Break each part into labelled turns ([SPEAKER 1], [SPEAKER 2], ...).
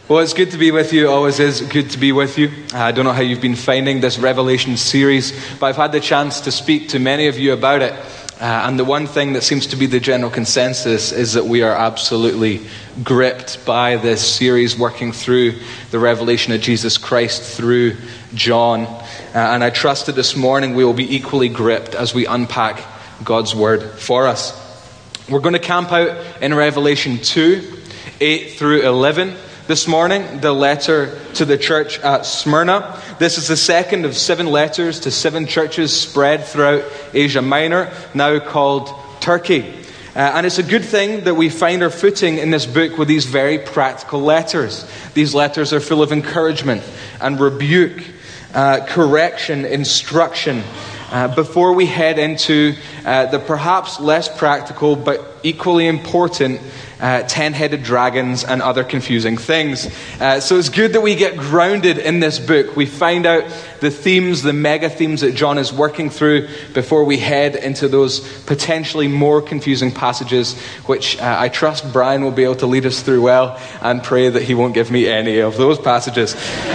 [SPEAKER 1] Well, it's good to be with you. It always is good to be with you. I don't know how you've been finding this Revelation series, but I've had the chance to speak to many of you about it. And the one thing that seems to be the general consensus is that we are absolutely gripped by this series working through the revelation of Jesus Christ through John. And I trust that this morning we will be equally gripped as we unpack God's word for us. We're going to camp out in Revelation 2, 8 through 11. This morning, the letter to the church at Smyrna. This is the second of 7 letters to 7 churches spread throughout Asia Minor, now called Turkey. And it's a good thing that we find our footing in this book with these very practical letters. These letters are full of encouragement and rebuke, correction, instruction, before we head into the perhaps less practical but equally important 10-headed dragons and other confusing things. So it's good that we get grounded in this book. We find out the themes, the mega themes that John is working through before we head into those potentially more confusing passages, which I trust Brian will be able to lead us through well, and pray that he won't give me any of those passages.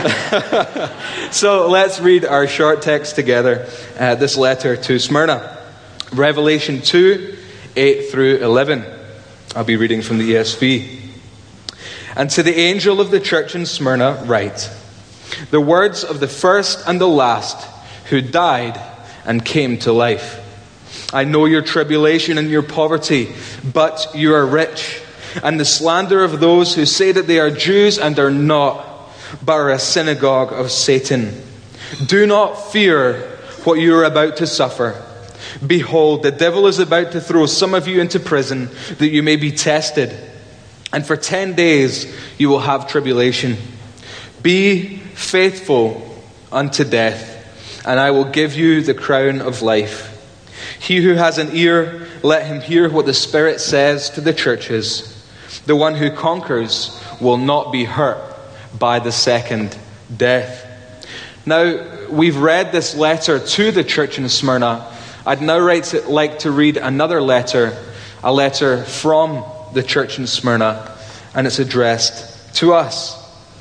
[SPEAKER 1] So let's read our short text together, this letter to Smyrna. Revelation 2, 8 through 11. I'll be reading from the ESV. And to the angel of the church in Smyrna write, the words of the first and the last who died and came to life. I know your tribulation and your poverty, but you are rich, and the slander of those who say that they are Jews and are not, but are a synagogue of Satan. Do not fear what you are about to suffer. Behold, the devil is about to throw some of you into prison, that you may be tested. And for 10 days you will have tribulation. Be faithful unto death, and I will give you the crown of life. He who has an ear, let him hear what the Spirit says to the churches. The one who conquers will not be hurt by the second death. Now, we've read this letter to the church in Smyrna. I'd now like to read another letter, a letter from the church in Smyrna, and it's addressed to us.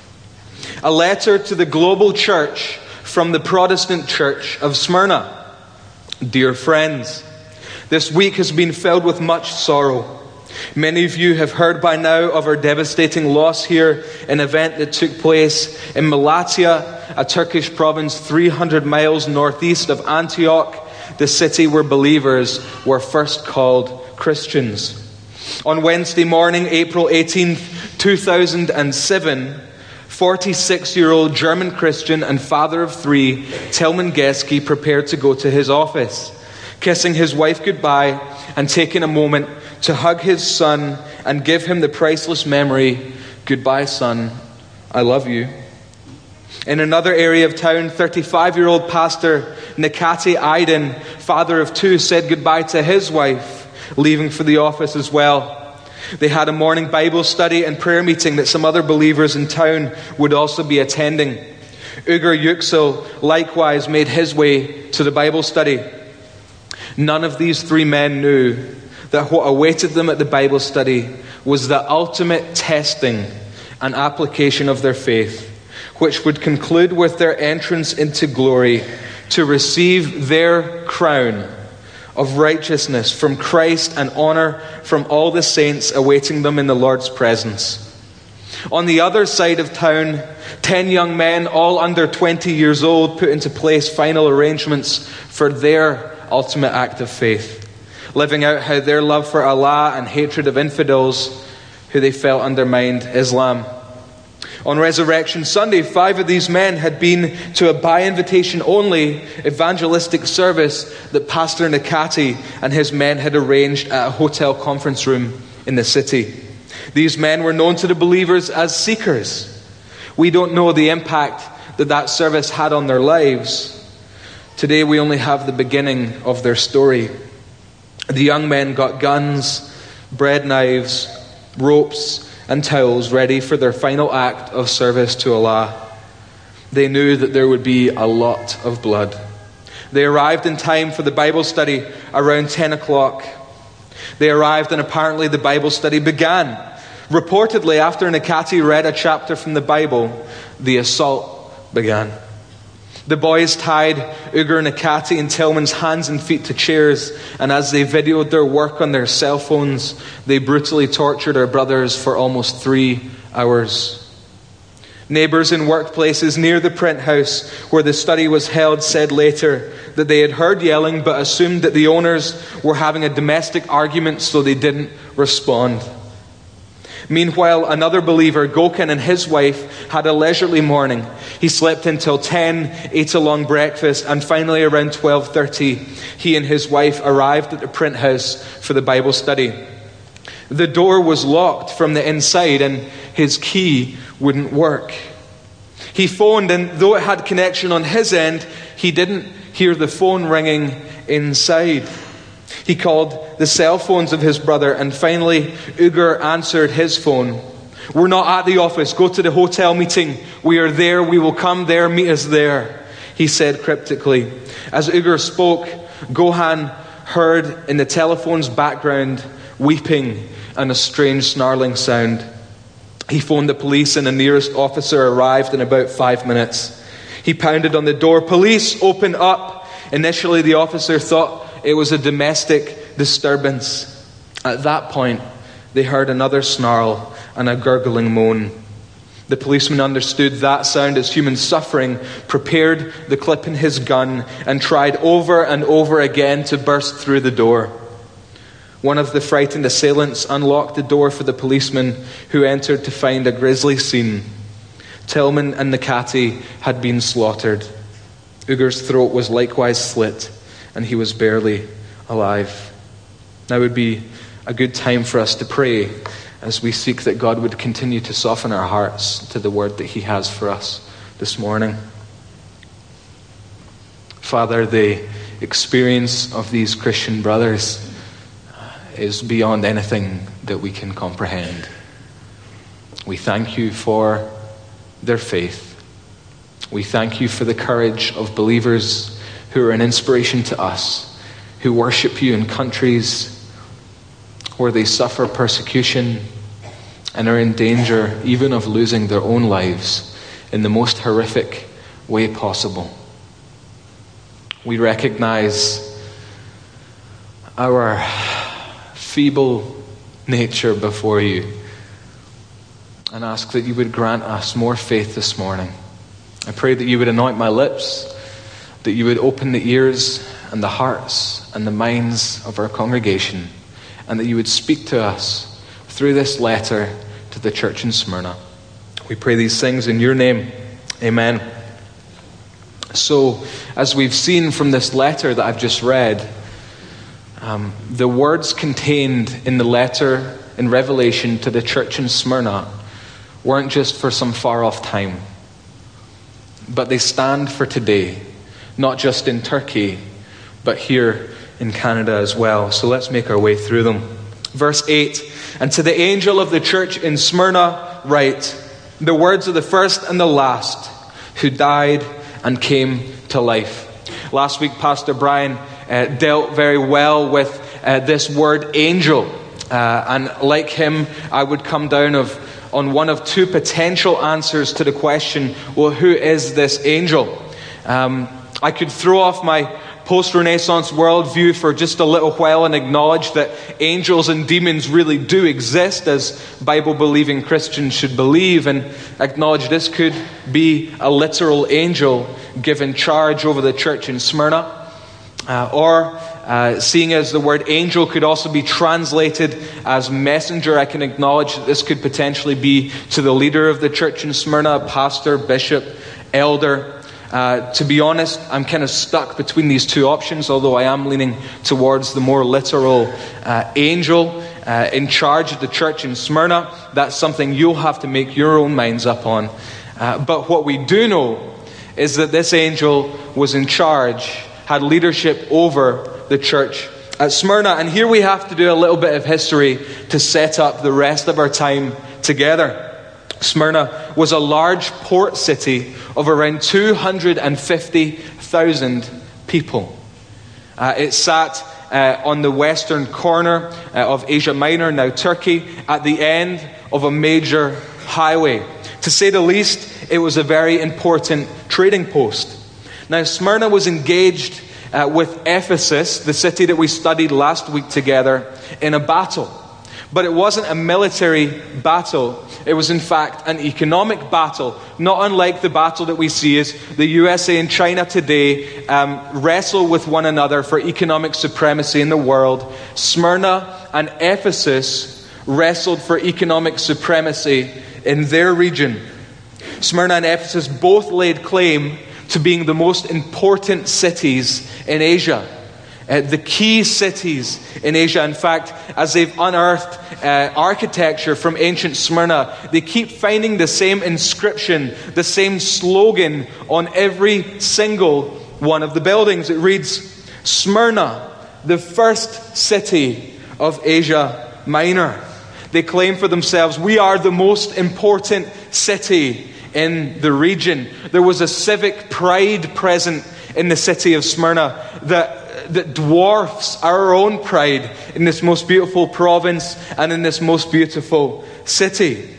[SPEAKER 1] A letter to the global church from the Protestant church of Smyrna. Dear friends, this week has been filled with much sorrow. Many of you have heard by now of our devastating loss here, an event that took place in Malatya, a Turkish province 300 miles northeast of Antioch, the city where believers were first called Christians. On Wednesday morning, April 18th, 2007, 46-year-old German Christian and father of 3, Tilman Geske, prepared to go to his office, kissing his wife goodbye and taking a moment to hug his son and give him the priceless memory, "Goodbye, son, I love you." In another area of town, 35-year-old pastor Nikati Aydin, father of 2, said goodbye to his wife, leaving for the office as well. They had a morning Bible study and prayer meeting that some other believers in town would also be attending. Ugur Yüksel likewise made his way to the Bible study. None of these 3 men knew that what awaited them at the Bible study was the ultimate testing and application of their faith, which would conclude with their entrance into glory to receive their crown of righteousness from Christ and honor from all the saints awaiting them in the Lord's presence. On the other side of town, 10 young men, all under 20 years old, put into place final arrangements for their ultimate act of faith, living out how their love for Allah and hatred of infidels who they felt undermined Islam. On Resurrection Sunday, 5 of these men had been to a by-invitation only evangelistic service that Pastor Nikati and his men had arranged at a hotel conference room in the city. These men were known to the believers as seekers. We don't know the impact that service had on their lives. Today we only have the beginning of their story. The young men got guns, bread knives, ropes, and towels ready for their final act of service to Allah. They knew that there would be a lot of blood. They arrived in time for the Bible study around 10 o'clock. They arrived and apparently the Bible study began. Reportedly, after Nakati read a chapter from the Bible, the assault began. The boys tied Ugur, Nakati, and Tillman's hands and feet to chairs, and as they videoed their work on their cell phones, they brutally tortured our brothers for almost 3 hours. Neighbours in workplaces near the print house where the study was held said later that they had heard yelling but assumed that the owners were having a domestic argument, so they didn't respond. Meanwhile, another believer, Gokin, and his wife had a leisurely morning. He slept until 10, ate a long breakfast, and finally around 12:30, he and his wife arrived at the print house for the Bible study. The door was locked from the inside and his key wouldn't work. He phoned, and though it had connection on his end, he didn't hear the phone ringing inside. He called the cell phones of his brother, and finally Ugur answered his phone. "We're not at the office. Go to the hotel meeting. We are there. We will come there. Meet us there," he said cryptically. As Ugur spoke, Gohan heard in the telephone's background weeping and a strange snarling sound. He phoned the police, and the nearest officer arrived in about 5 minutes. He pounded on the door. "Police, open up." Initially, the officer thought it was a domestic disturbance. At that point, they heard another snarl and a gurgling moan. The policeman understood that sound as human suffering, prepared the clip in his gun, and tried over and over again to burst through the door. One of the frightened assailants unlocked the door for the policeman, who entered to find a grisly scene. Tillman and Nakati had been slaughtered. Ugur's throat was likewise slit, and he was barely alive. Now would be a good time for us to pray as we seek that God would continue to soften our hearts to the word that He has for us this morning. Father, the experience of these Christian brothers is beyond anything that we can comprehend. We thank you for their faith. We thank you for the courage of believers who are an inspiration to us, who worship you in countries where they suffer persecution and are in danger even of losing their own lives in the most horrific way possible. We recognize our feeble nature before you and ask that you would grant us more faith this morning. I pray that you would anoint my lips, that you would open the ears and the hearts and the minds of our congregation, and that you would speak to us through this letter to the church in Smyrna. We pray these things in your name. Amen. So, as we've seen from this letter that I've just read, the words contained in the letter in Revelation to the church in Smyrna weren't just for some far-off time, but they stand for today, not just in Turkey, but here in Canada as well. So let's make our way through them. Verse 8, "And to the angel of the church in Smyrna write, the words of the first and the last, who died and came to life." Last week, Pastor Brian dealt very well with this word angel. And like him, I would come down on one of two potential answers to the question, well, who is this angel? I could throw off my post-Renaissance worldview for just a little while and acknowledge that angels and demons really do exist, as Bible-believing Christians should believe, and acknowledge this could be a literal angel given charge over the church in Smyrna. Seeing as the word angel could also be translated as messenger, I can acknowledge that this could potentially be to the leader of the church in Smyrna, pastor, bishop, elder. To be honest, I'm kind of stuck between these two options, although I am leaning towards the more literal angel in charge of the church in Smyrna. That's something you'll have to make your own minds up on. But what we do know is that this angel was in charge, had leadership over the church at Smyrna. And here we have to do a little bit of history to set up the rest of our time together. Smyrna was a large port city of around 250,000 people. It sat on the western corner of Asia Minor, now Turkey, at the end of a major highway. To say the least, it was a very important trading post. Now, Smyrna was engaged with Ephesus, the city that we studied last week together, in a battle. But it wasn't a military battle. It was, in fact, an economic battle, not unlike the battle that we see as the USA and China today wrestle with one another for economic supremacy in the world. Smyrna and Ephesus wrestled for economic supremacy in their region. Smyrna and Ephesus both laid claim to being the most important cities in Asia. The key cities in Asia. In fact, as they've unearthed architecture from ancient Smyrna, they keep finding the same inscription, the same slogan on every single one of the buildings. It reads, "Smyrna, the first city of Asia Minor." They claim for themselves, we are the most important city in the region. There was a civic pride present in the city of Smyrna that dwarfs our own pride in this most beautiful province and in this most beautiful city.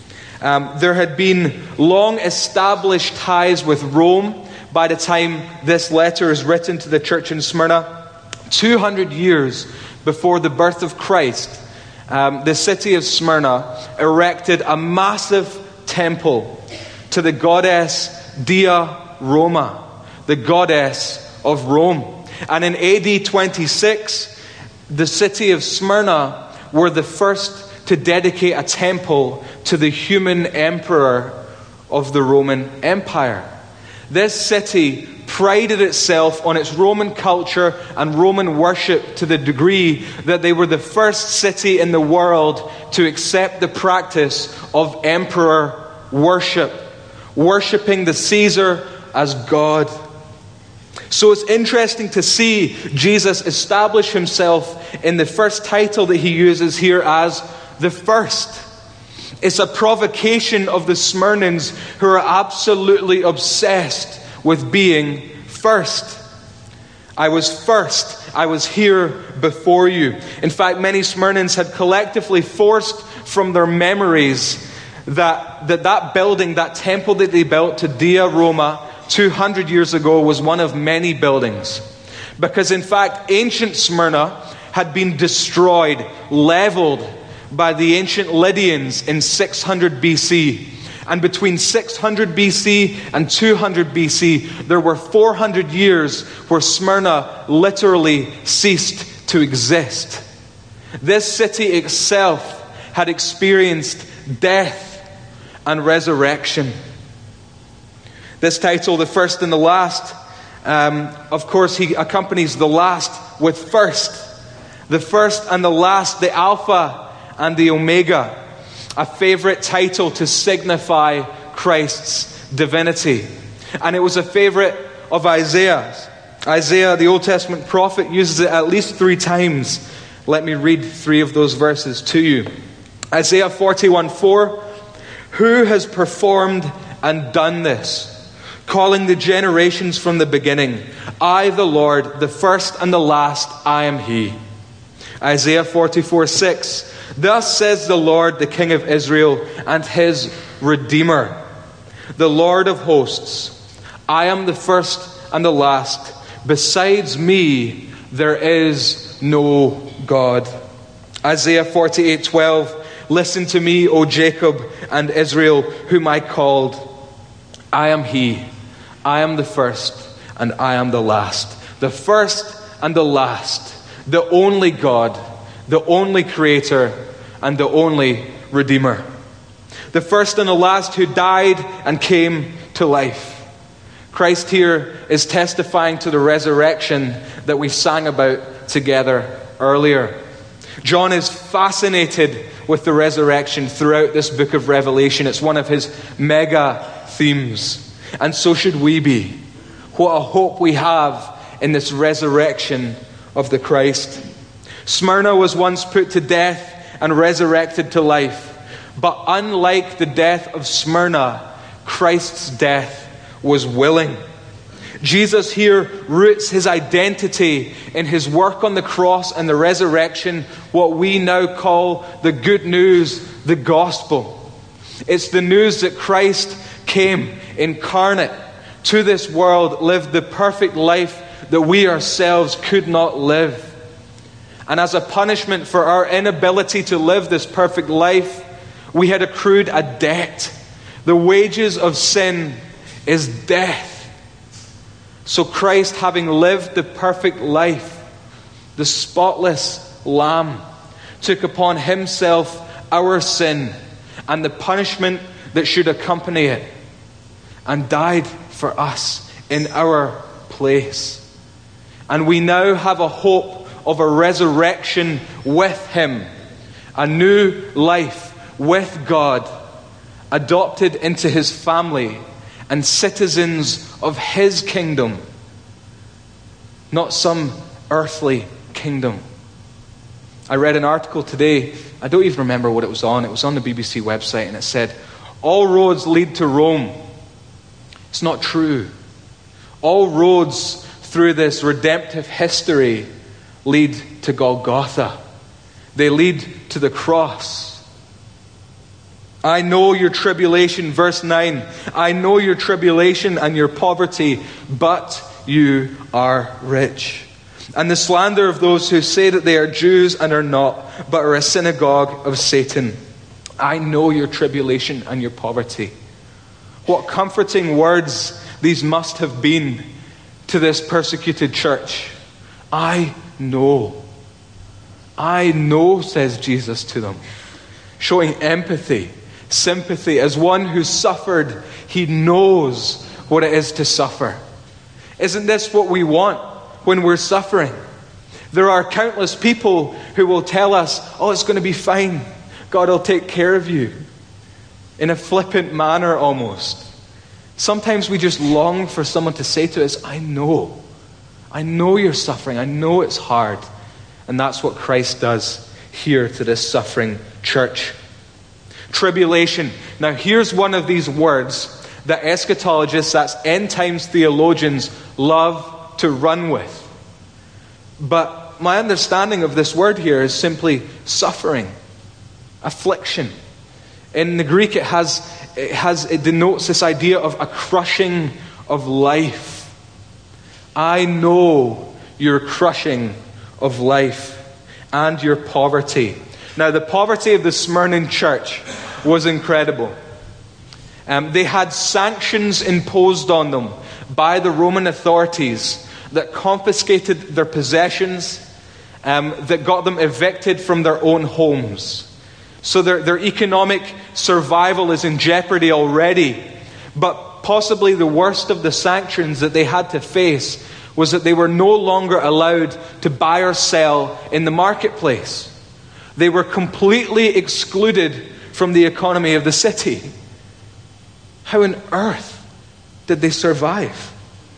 [SPEAKER 1] There had been long established ties with Rome by the time this letter is written to the church in Smyrna. 200 years before the birth of Christ, the city of Smyrna erected a massive temple to the goddess Dia Roma, the goddess of Rome. And in AD 26, the city of Smyrna were the first to dedicate a temple to the human emperor of the Roman Empire. This city prided itself on its Roman culture and Roman worship to the degree that they were the first city in the world to accept the practice of emperor worship, worshiping the Caesar as God. So it's interesting to see Jesus establish himself in the first title that he uses here as the first. It's a provocation of the Smyrnans who are absolutely obsessed with being first. I was first. I was here before you. In fact, many Smyrnans had collectively forced from their memories that building, that temple that they built to Dia Roma 200 years ago was one of many buildings. Because in fact, ancient Smyrna had been destroyed, leveled by the ancient Lydians in 600 BC. And between 600 BC and 200 BC, there were 400 years where Smyrna literally ceased to exist. This city itself had experienced death and resurrection. This title, the first and the last, of course, he accompanies the last with first. The first and the last, the Alpha and the Omega. A favorite title to signify Christ's divinity. And it was a favorite of Isaiah's. Isaiah, the Old Testament prophet, uses it at least 3 times. Let me read 3 of those verses to you. Isaiah 41:4. Who has performed and done this? Calling the generations from the beginning. I, the Lord, the first and the last, I am He. Isaiah 44:6. Thus says the Lord, the King of Israel, and His Redeemer, the Lord of hosts. I am the first and the last. Besides me, there is no God. Isaiah 48:12. Listen to me, O Jacob and Israel, whom I called. I am He. I am the first and I am the last. The first and the last. The only God. The only Creator. And the only Redeemer. The first and the last who died and came to life. Christ here is testifying to the resurrection that we sang about together earlier. John is fascinated with the resurrection throughout this book of Revelation. It's one of his mega themes. And so should we be. What a hope we have in this resurrection of the Christ. Smyrna was once put to death and resurrected to life. But unlike the death of Smyrna, Christ's death was willing. Jesus here roots his identity in his work on the cross and the resurrection, what we now call the good news, the gospel. It's the news that Christ came incarnate to this world, lived the perfect life that we ourselves could not live. And as a punishment for our inability to live this perfect life, we had accrued a debt. The wages of sin is death. So Christ, having lived the perfect life, the spotless Lamb, took upon himself our sin and the punishment that should accompany it, and died for us in our place. And we now have a hope of a resurrection with him, a new life with God, adopted into his family and citizens of his kingdom, not some earthly kingdom. I read an article today, I don't even remember what it was on the BBC website, and it said, all roads lead to Rome. It's not true. All roads through this redemptive history lead to Golgotha. They lead to the cross. I know your tribulation, verse 9. I know your tribulation and your poverty, but you are rich. And the slander of those who say that they are Jews and are not, but are a synagogue of Satan. I know your tribulation and your poverty. What comforting words these must have been to this persecuted church. I know. I know, says Jesus to them, showing empathy, sympathy. As one who suffered, he knows what it is to suffer. Isn't this what we want when we're suffering? There are countless people who will tell us, oh, it's going to be fine. God will take care of you. In a flippant manner almost. Sometimes we just long for someone to say to us, I know you're suffering. I know it's hard. And that's what Christ does here to this suffering church. Tribulation. Now here's one of these words that eschatologists, that's end times theologians, love to run with. But my understanding of this word here is simply suffering, affliction. In the Greek it denotes this idea of a crushing of life. I know your crushing of life and your poverty. Now, the poverty of the Smyrna church was incredible. They had sanctions imposed on them by the Roman authorities that confiscated their possessions, that got them evicted from their own homes. So their economic survival is in jeopardy already. But possibly the worst of the sanctions that they had to face was that they were no longer allowed to buy or sell in the marketplace. They were completely excluded from the economy of the city. How on earth did they survive?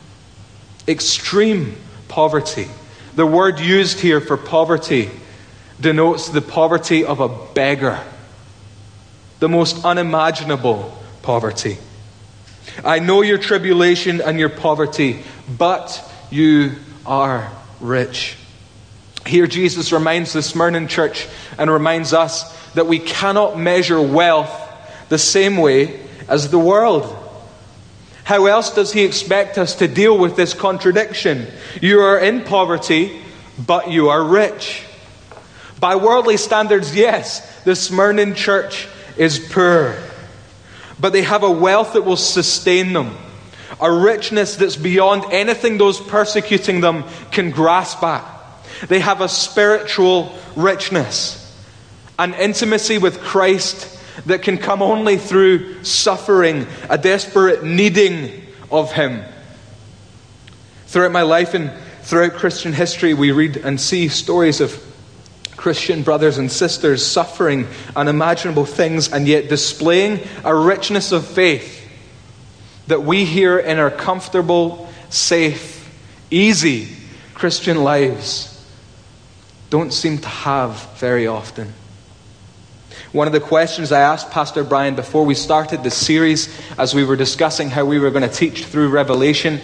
[SPEAKER 1] Extreme poverty. The word used here for poverty denotes the poverty of a beggar. The most unimaginable poverty. I know your tribulation and your poverty, but you are rich. Here Jesus reminds the Smyrna church and reminds us that we cannot measure wealth the same way as the world. How else does he expect us to deal with this contradiction? You are in poverty, but you are rich. By worldly standards, yes, the Smyrna church is poor. But they have a wealth that will sustain them. A richness that's beyond anything those persecuting them can grasp at. They have a spiritual richness. An intimacy with Christ that can come only through suffering, a desperate needing of him. Throughout my life and throughout Christian history, we read and see stories of Christian brothers and sisters suffering unimaginable things and yet displaying a richness of faith that we here in our comfortable, safe, easy Christian lives don't seem to have very often. One of the questions I asked Pastor Brian before we started this series, as we were discussing how we were going to teach through Revelation,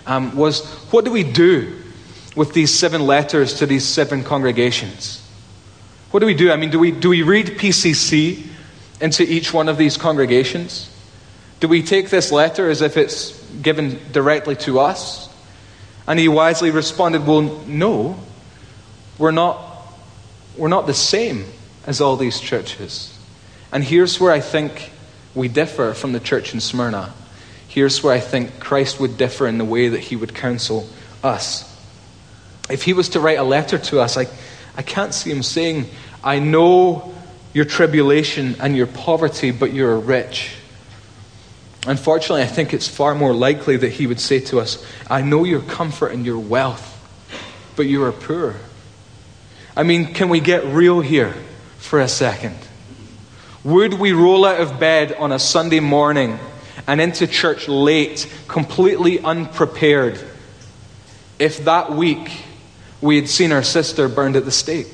[SPEAKER 1] was, what do we do with these 7 letters to these 7 congregations? What do we do? I mean, do we read PCC into each one of these congregations? Do we take this letter as if it's given directly to us? And he wisely responded, well, no, we're not the same as all these churches. And here's where I think we differ from the church in Smyrna. Here's where I think Christ would differ in the way that he would counsel us. If he was to write a letter to us, I can't see him saying, I know your tribulation and your poverty, but you're rich. Unfortunately, I think it's far more likely that he would say to us, I know your comfort and your wealth, but you are poor. I mean, can we get real here for a second? Would we roll out of bed on a Sunday morning and into church late, completely unprepared, if that week we had seen our sister burned at the stake?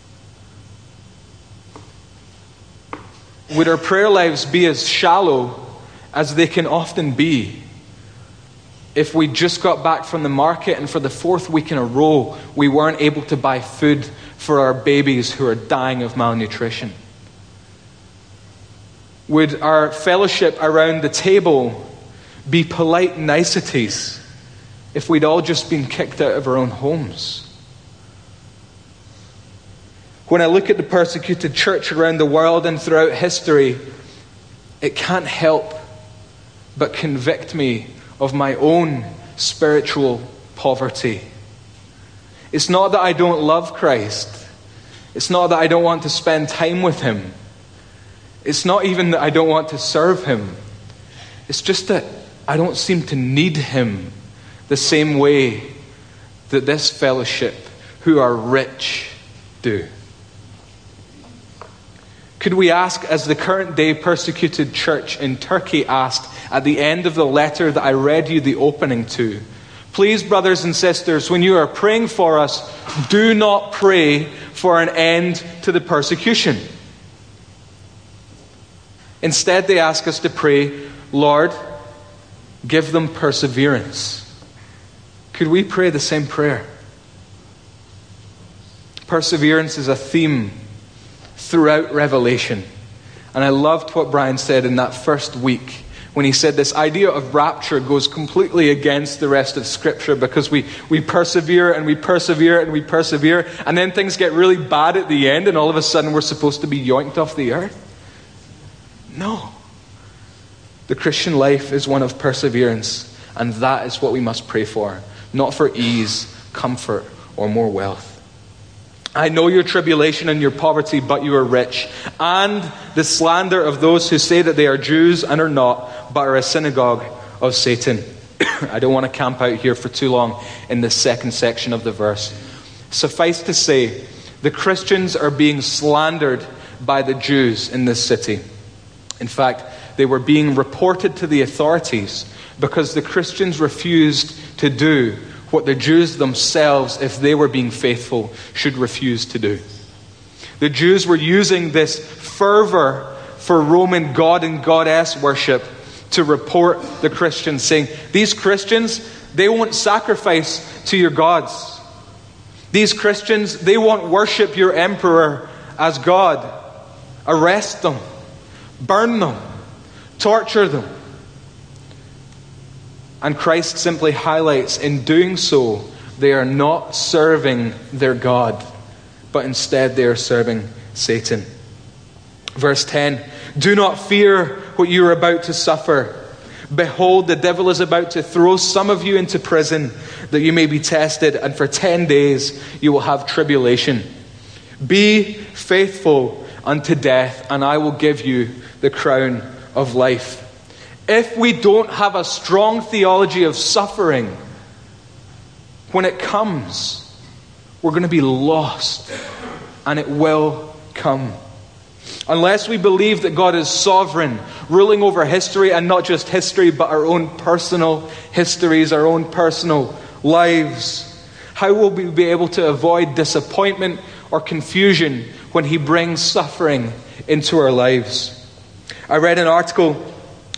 [SPEAKER 1] Would our prayer lives be as shallow as they can often be if we just got back from the market and for the 4th week in a row we weren't able to buy food for our babies who are dying of malnutrition? Would our fellowship around the table be polite niceties if we'd all just been kicked out of our own homes? When I look at the persecuted church around the world and throughout history, it can't help but convict me of my own spiritual poverty. It's not that I don't love Christ. It's not that I don't want to spend time with him. It's not even that I don't want to serve him. It's just that I don't seem to need him the same way that this fellowship, who are rich, do. Could we ask, as the current day persecuted church in Turkey asked at the end of the letter that I read you the opening to, please, brothers and sisters, when you are praying for us, do not pray for an end to the persecution. Instead, they ask us to pray, Lord, give them perseverance. Could we pray the same prayer? Perseverance is a theme throughout Revelation. And I loved what Brian said in that first week when he said this idea of rapture goes completely against the rest of Scripture because we persevere and we persevere and we persevere, and then things get really bad at the end and all of a sudden we're supposed to be yoinked off the earth. No. The Christian life is one of perseverance, and that is what we must pray for, not for ease, comfort, or more wealth. I know your tribulation and your poverty, but you are rich, and the slander of those who say that they are Jews and are not, but are a synagogue of Satan. I don't want to camp out here for too long in the second section of the verse. Suffice to say, the Christians are being slandered by the Jews in this city. In fact, they were being reported to the authorities because the Christians refused to do what the Jews themselves, if they were being faithful, should refuse to do. The Jews were using this fervor for Roman god and goddess worship to report the Christians, saying, these Christians, they won't sacrifice to your gods. These Christians, they won't worship your emperor as God. Arrest them, burn them, torture them. And Christ simply highlights, in doing so, they are not serving their God, but instead they are serving Satan. Verse 10, do not fear what you are about to suffer. Behold, the devil is about to throw some of you into prison, that you may be tested, and for 10 days you will have tribulation. Be faithful unto death, and I will give you the crown of life. If we don't have a strong theology of suffering, when it comes, we're going to be lost, and it will come. Unless we believe that God is sovereign, ruling over history, and not just history, but our own personal histories, our own personal lives, how will we be able to avoid disappointment or confusion when He brings suffering into our lives? I read an article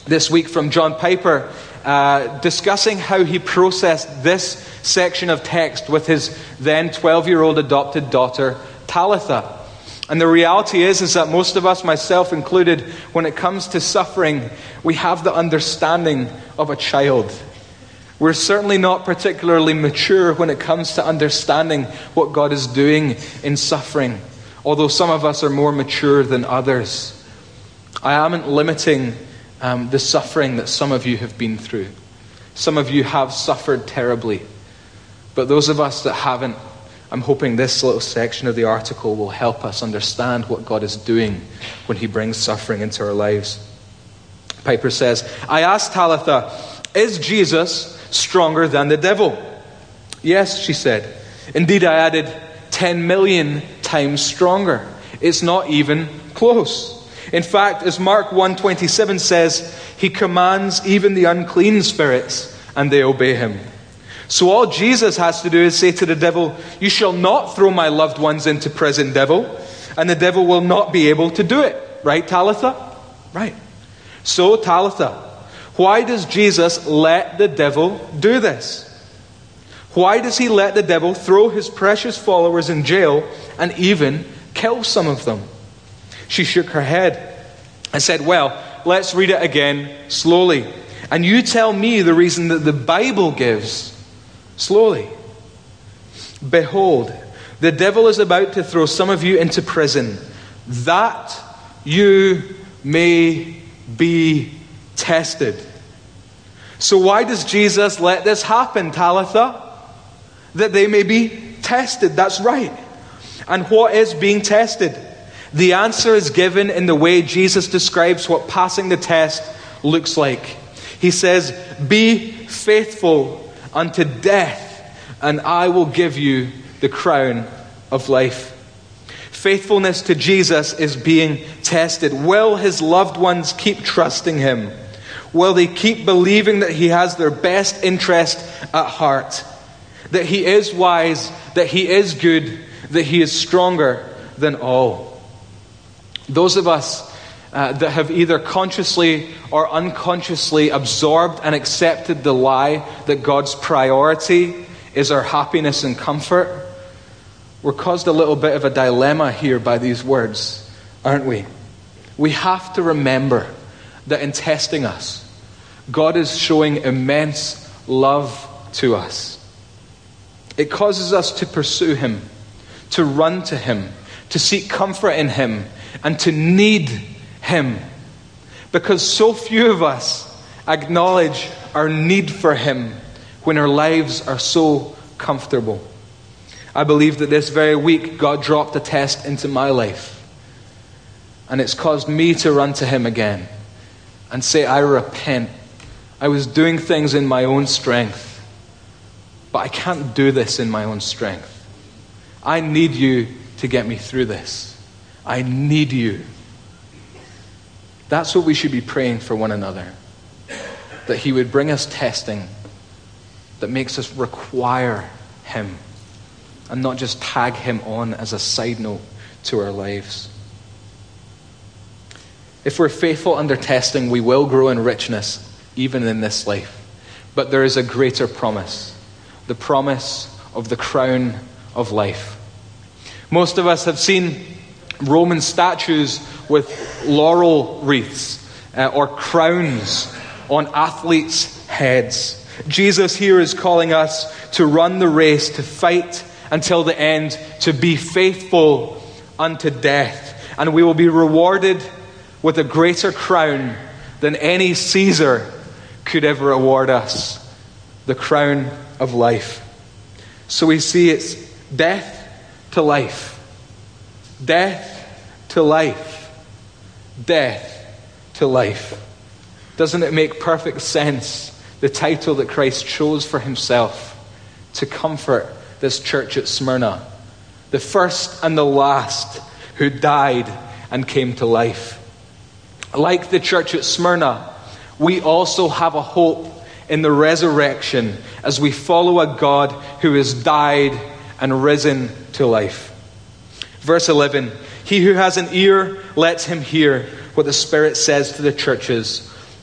[SPEAKER 1] this week from John Piper, discussing how he processed this section of text with his then 12-year-old adopted daughter, Talitha. And the reality is that most of us, myself included, when it comes to suffering, we have the understanding of a child. We're certainly not particularly mature when it comes to understanding what God is doing in suffering, although some of us are more mature than others. I am limiting the suffering that some of you have been through. Some of you have suffered terribly. But those of us that haven't, I'm hoping this little section of the article will help us understand what God is doing when he brings suffering into our lives. Piper says, I asked Talitha, is Jesus stronger than the devil? Yes, she said. Indeed, I added 10 million times stronger. It's not even close. In fact, as Mark 1:27 says, he commands even the unclean spirits and they obey him. So all Jesus has to do is say to the devil, you shall not throw my loved ones into prison, devil. And the devil will not be able to do it. Right, Talitha? Right. So, Talitha, why does Jesus let the devil do this? Why does he let the devil throw his precious followers in jail and even kill some of them? She shook her head and said, well, let's read it again slowly. And you tell me the reason that the Bible gives. Slowly. Behold, the devil is about to throw some of you into prison, that you may be tested. So why does Jesus let this happen, Talitha? That they may be tested. That's right. And what is being tested? The answer is given in the way Jesus describes what passing the test looks like. He says, be faithful unto death, and I will give you the crown of life. Faithfulness to Jesus is being tested. Will his loved ones keep trusting him? Will they keep believing that he has their best interest at heart? That he is wise, that he is good, that he is stronger than all? Those of us that have either consciously or unconsciously absorbed and accepted the lie that God's priority is our happiness and comfort, we're caused a little bit of a dilemma here by these words, aren't we? We have to remember that in testing us, God is showing immense love to us. It causes us to pursue him, to run to him, to seek comfort in him, and to need him. Because so few of us acknowledge our need for him when our lives are so comfortable. I believe that this very week God dropped a test into my life. And it's caused me to run to him again and say, I repent. I was doing things in my own strength, but I can't do this in my own strength. I need you to get me through this. I need you. That's what we should be praying for one another. That he would bring us testing that makes us require him and not just tag him on as a side note to our lives. If we're faithful under testing, we will grow in richness even in this life. But there is a greater promise, the promise of the crown of life. Most of us have seen Roman statues with laurel wreaths or crowns on athletes' heads. Jesus here is calling us to run the race, to fight until the end, to be faithful unto death. And we will be rewarded with a greater crown than any Caesar could ever award us, the crown of life. So we see it's death to life, death to life, death to life. Doesn't it make perfect sense, the title that Christ chose for himself to comfort this church at Smyrna? The first and the last who died and came to life. Like the church at Smyrna, we also have a hope in the resurrection as we follow a God who has died and risen to life. Verse 11, he who has an ear, let him hear what the Spirit says to the churches.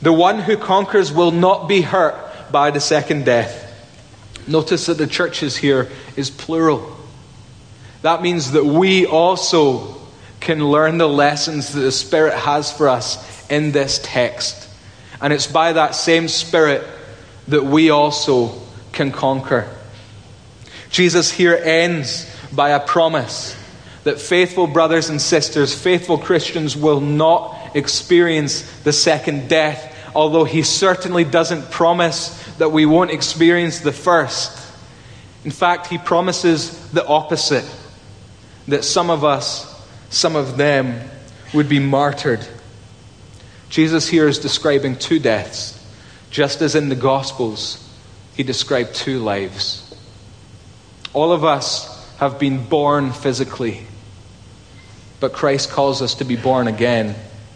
[SPEAKER 1] The one who conquers will not be hurt by the second death. Notice that the churches here is plural. That means that we also can learn the lessons that the Spirit has for us in this text. And it's by that same Spirit that we also can conquer. Jesus here ends by a promise that faithful brothers and sisters, faithful Christians, will not experience the second death, although he certainly doesn't promise that we won't experience the first. In fact, he promises the opposite, that some of us, some of them, would be martyred. Jesus here is describing two deaths, just as in the Gospels, he described two lives. All of us have been born physically, but Christ calls us to be born again.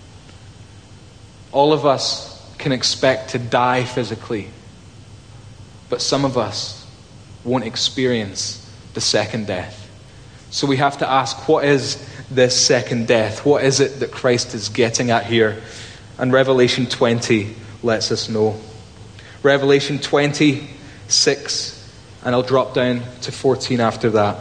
[SPEAKER 1] All of us can expect to die physically, but some of us won't experience the second death. So we have to ask, what is this second death? What is it that Christ is getting at here? And Revelation 20 lets us know. Revelation 26, and I'll drop down to 14 after that.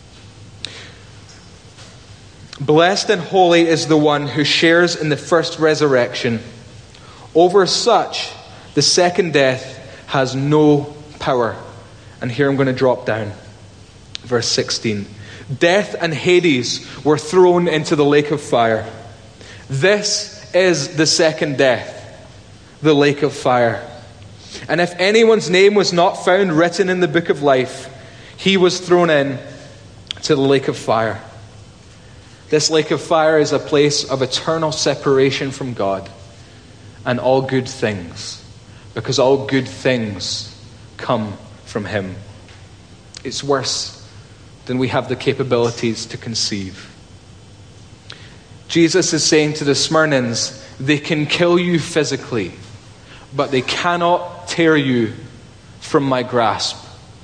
[SPEAKER 1] Blessed and holy is the one who shares in the first resurrection. Over such, the second death has no power. And here I'm going to drop down. Verse 16. Death and Hades were thrown into the lake of fire. This is the second death, the lake of fire. And if anyone's name was not found written in the book of life, he was thrown in to the lake of fire. This lake of fire is a place of eternal separation from God and all good things, because all good things come from him. It's worse than we have the capabilities to conceive. Jesus is saying to the Smyrnans, they can kill you physically, but they cannot tear you from my grasp.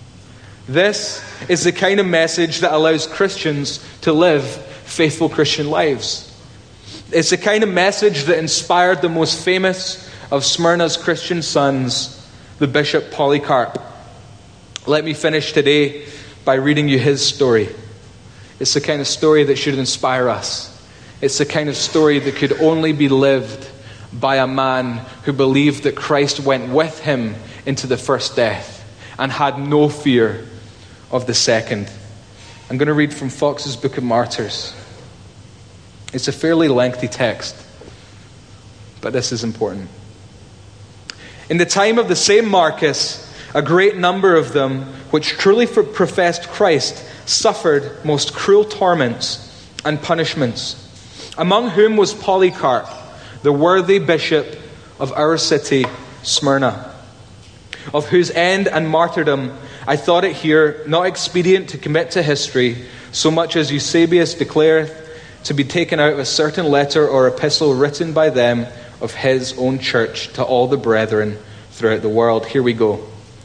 [SPEAKER 1] This is the kind of message that allows Christians to live faithful Christian lives. It's the kind of message that inspired the most famous of Smyrna's Christian sons, the Bishop Polycarp. Let me finish today by reading you his story. It's the kind of story that should inspire us. It's the kind of story that could only be lived by a man who believed that Christ went with him into the first death and had no fear of the second. I'm going to read from Fox's Book of Martyrs. It's a fairly lengthy text, but this is important. In the time of the same Marcus, a great number of them, which truly professed Christ, suffered most cruel torments and punishments, among whom was Polycarp, the worthy bishop of our city, Smyrna, of whose end and martyrdom I thought it here not expedient to commit to history, so much as Eusebius declareth to be taken out of a certain letter or epistle written by them of his own church to all the brethren throughout the world. Here we go.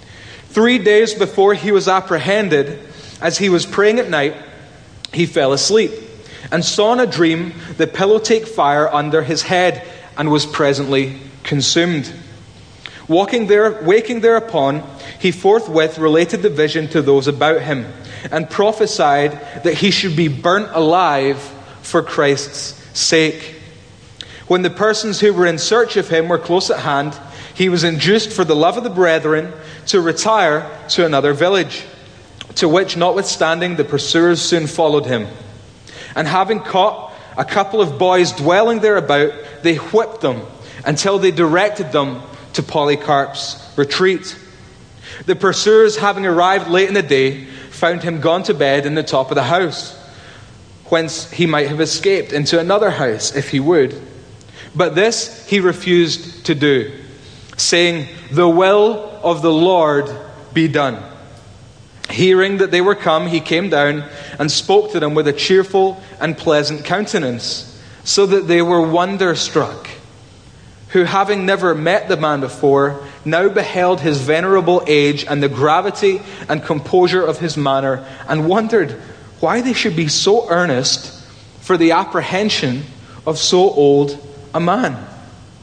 [SPEAKER 1] 3 days before he was apprehended, as he was praying at night, he fell asleep and saw in a dream the pillow take fire under his head and was presently consumed. Waking thereupon, he forthwith related the vision to those about him and prophesied that he should be burnt alive for Christ's sake. When the persons who were in search of him were close at hand, he was induced for the love of the brethren to retire to another village, to which notwithstanding the pursuers soon followed him. And having caught a couple of boys dwelling thereabout, they whipped them until they directed them to Polycarp's retreat. The pursuers, having arrived late in the day, found him gone to bed in the top of the house, whence he might have escaped into another house if he would. But this he refused to do, saying, "The will of the Lord be done." Hearing that they were come, he came down and spoke to them with a cheerful and pleasant countenance, so that they were wonderstruck, who, having never met the man before, now beheld his venerable age and the gravity and composure of his manner, and wondered why they should be so earnest for the apprehension of so old a man.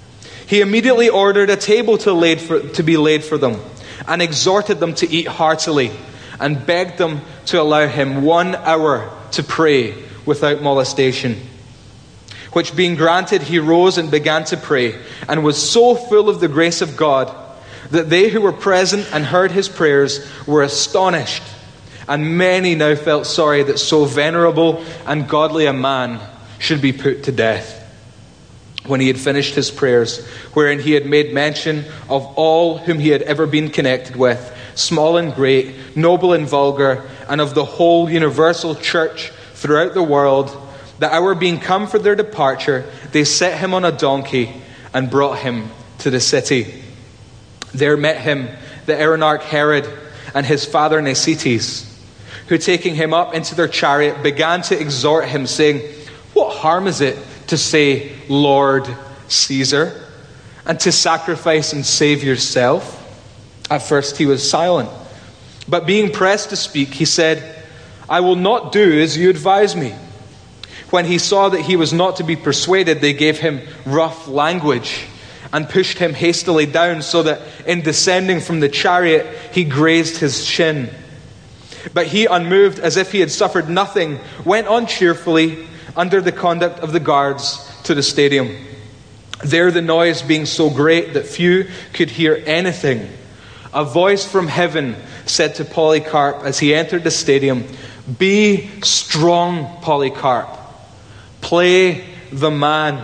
[SPEAKER 1] He immediately ordered a table to be laid for them, and exhorted them to eat heartily, and begged them to allow him 1 hour to pray without molestation. Which being granted, he rose and began to pray, and was so full of the grace of God that they who were present and heard his prayers were astonished. And many now felt sorry that so venerable and godly a man should be put to death. When he had finished his prayers, wherein he had made mention of all whom he had ever been connected with, small and great, noble and vulgar, and of the whole universal church throughout the world, the hour being come for their departure, they set him on a donkey and brought him to the city. There met him the Erenarch Herod and his father Nicetes, who taking him up into their chariot began to exhort him, saying, "What harm is it to say, Lord Caesar, and to sacrifice and save yourself?" At first he was silent, but being pressed to speak, he said, "I will not do as you advise me." When he saw that he was not to be persuaded, they gave him rough language and pushed him hastily down, so that in descending from the chariot he grazed his shin. But he, unmoved, as if he had suffered nothing, went on cheerfully under the conduct of the guards to the stadium. There, the noise being so great that few could hear anything, a voice from heaven said to Polycarp as he entered the stadium, "Be strong, Polycarp. Play the man."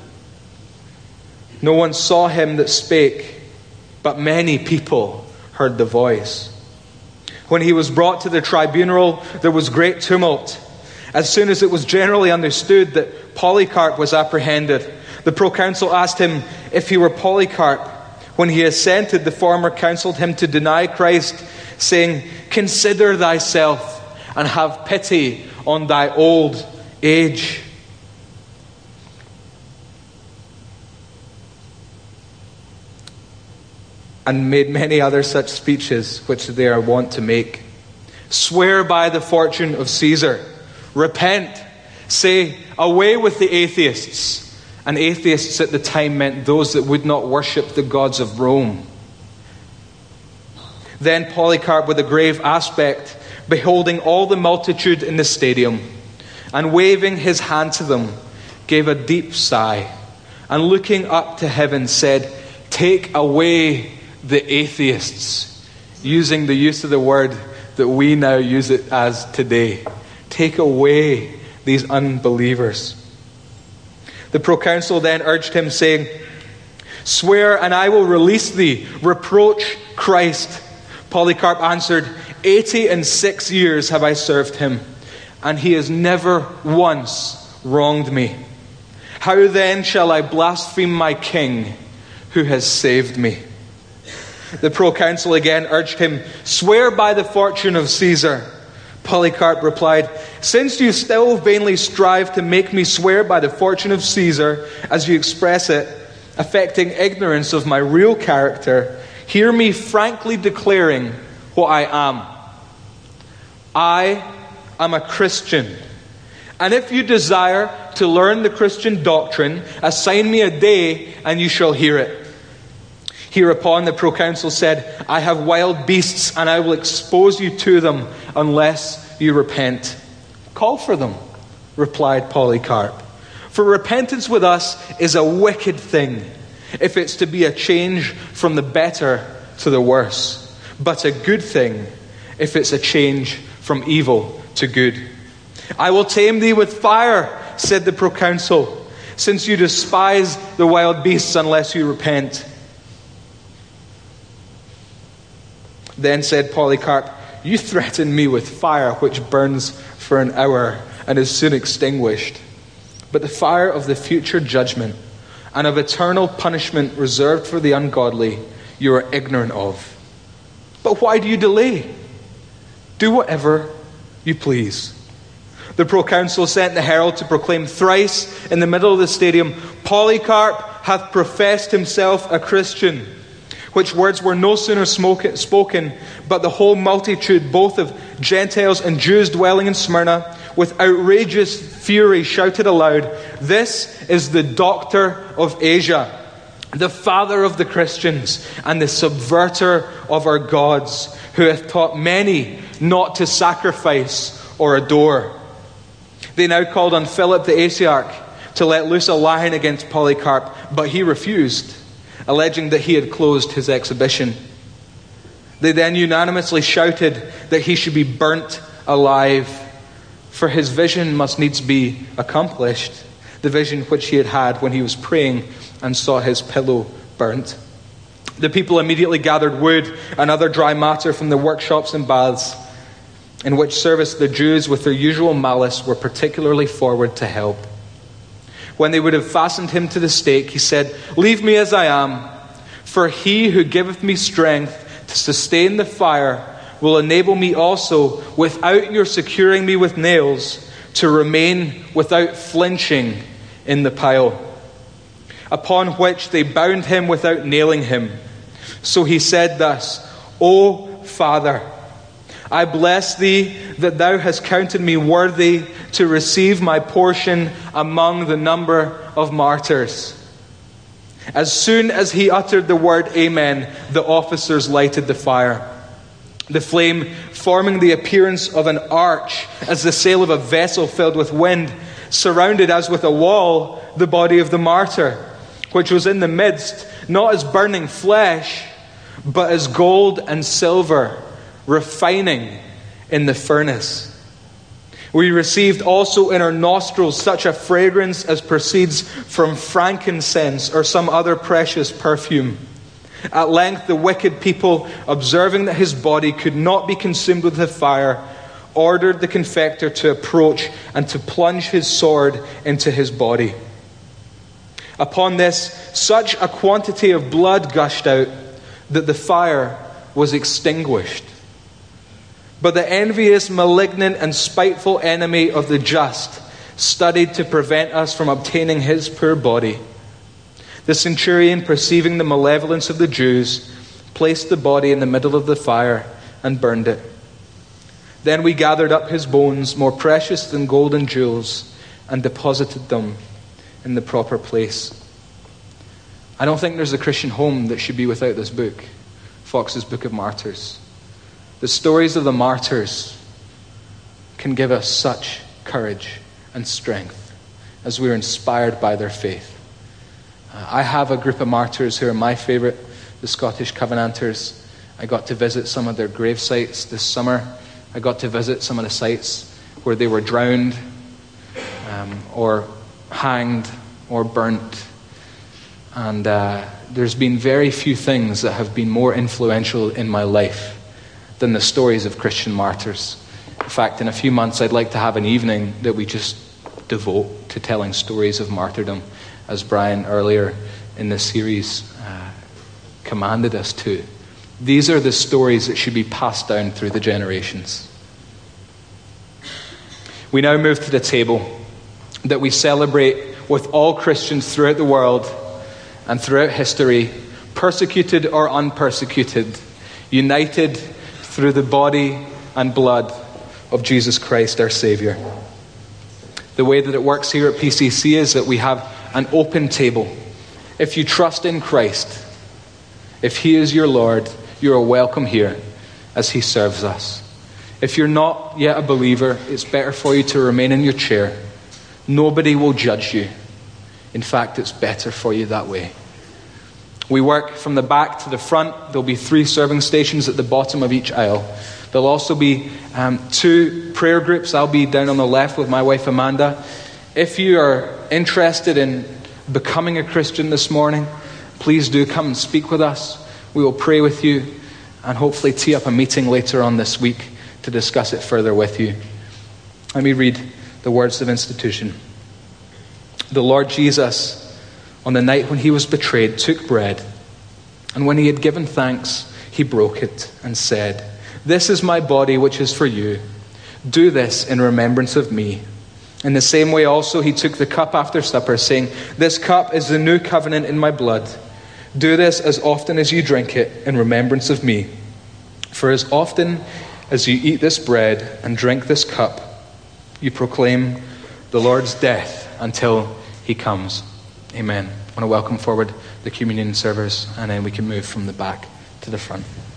[SPEAKER 1] No one saw him that spake, but many people heard the voice. When he was brought to the tribunal, there was great tumult. As soon as it was generally understood that Polycarp was apprehended, the proconsul asked him if he were Polycarp. When he assented, the former counseled him to deny Christ, saying, "Consider thyself and have pity on thy old age." And made many other such speeches which they are wont to make. "Swear by the fortune of Caesar. Repent. Say, away with the atheists." And atheists at the time meant those that would not worship the gods of Rome. Then Polycarp, with a grave aspect, beholding all the multitude in the stadium, and waving his hand to them, gave a deep sigh, and looking up to heaven said, "Take away the atheists," using the use of the word that we now use it as today. Take away these unbelievers. The proconsul then urged him, saying, "Swear, and I will release thee. Reproach Christ." Polycarp answered, 86 years have I served him, and he has never once wronged me. How then shall I blaspheme my king who has saved me?" The proconsul again urged him, "Swear by the fortune of Caesar." Polycarp replied, "Since you still vainly strive to make me swear by the fortune of Caesar, as you express it, affecting ignorance of my real character, hear me frankly declaring what I am. I am a Christian, and if you desire to learn the Christian doctrine, assign me a day and you shall hear it." Hereupon the proconsul said, "I have wild beasts, and I will expose you to them unless you repent." "Call for them," replied Polycarp. "For repentance with us is a wicked thing, if it's to be a change from the better to the worse, but a good thing if it's a change from evil to good." "I will tame thee with fire," said the proconsul, "since you despise the wild beasts unless you repent." Then said Polycarp, "You threaten me with fire which burns for an hour and is soon extinguished. But the fire of the future judgment and of eternal punishment reserved for the ungodly you are ignorant of. But why do you delay? Do whatever you please." The proconsul sent the herald to proclaim thrice in the middle of the stadium, "Polycarp hath professed himself a Christian." Which words were no sooner spoken, but the whole multitude, both of Gentiles and Jews dwelling in Smyrna, with outrageous fury shouted aloud, "This is the doctor of Asia." the father of the Christians and the subverter of our gods, who hath taught many not to sacrifice or adore. They now called on Philip the Asiarch to let loose a lion against Polycarp, but he refused, alleging that he had closed his exhibition. They then unanimously shouted that he should be burnt alive, for his vision must needs be accomplished, the vision which he had had when he was praying and saw his pillow burnt. The people immediately gathered wood and other dry matter from the workshops and baths, in which service the Jews with their usual malice were particularly forward to help. When they would have fastened him to the stake, he said, "Leave me as I am, for he who giveth me strength to sustain the fire will enable me also, without your securing me with nails, to remain without flinching in the pile." Upon which they bound him without nailing him. So he said thus, "O Father, I bless thee that thou hast counted me worthy to receive my portion among the number of martyrs." As soon as he uttered the word Amen, the officers lighted the fire. The flame forming the appearance of an arch as the sail of a vessel filled with wind, surrounded as with a wall the body of the martyr, which was in the midst, not as burning flesh, but as gold and silver, refining in the furnace. We received also in our nostrils such a fragrance as proceeds from frankincense or some other precious perfume. At length the wicked people, observing that his body could not be consumed with the fire, ordered the confecter to approach and to plunge his sword into his body. Upon this, such a quantity of blood gushed out that the fire was extinguished. But the envious, malignant, and spiteful enemy of the just studied to prevent us from obtaining his poor body. The centurion, perceiving the malevolence of the Jews, placed the body in the middle of the fire and burned it. Then we gathered up his bones, more precious than gold and jewels, and deposited them in the proper place. I don't think there's a Christian home that should be without this book, Fox's Book of Martyrs. The stories of the martyrs can give us such courage and strength as we are inspired by their faith. I have a group of martyrs who are my favourite, the Scottish Covenanters. I got to visit some of their grave sites this summer. I got to visit some of the sites where they were drowned or hanged or burnt. And there's been very few things that have been more influential in my life than the stories of Christian martyrs. In fact, in a few months, I'd like to have an evening that we just devote to telling stories of martyrdom, as Brian earlier in this series commanded us to. These are the stories that should be passed down through the generations. We now move to the table that we celebrate with all Christians throughout the world and throughout history, persecuted or unpersecuted, united through the body and blood of Jesus Christ, our Savior. The way that it works here at PCC is that we have an open table. If you trust in Christ, if He is your Lord, you are welcome here as He serves us. If you're not yet a believer, it's better for you to remain in your chair. Nobody will judge you. In fact, it's better for you that way. We work from the back to the front. There'll be 3 serving stations at the bottom of each aisle. There'll also be 2 prayer groups. I'll be down on the left with my wife Amanda. If you are interested in becoming a Christian this morning, please do come and speak with us. We will pray with you and hopefully tee up a meeting later on this week to discuss it further with you. Let me read the words of institution. The Lord Jesus, on the night when he was betrayed, took bread, and when he had given thanks, he broke it and said, "This is my body which is for you. Do this in remembrance of me." In the same way also he took the cup after supper, saying, "This cup is the new covenant in my blood. Do this as often as you drink it in remembrance of me. For as often as you eat this bread and drink this cup, you proclaim the Lord's death until he comes." Amen. I want to welcome forward the communion servers, and then we can move from the back to the front.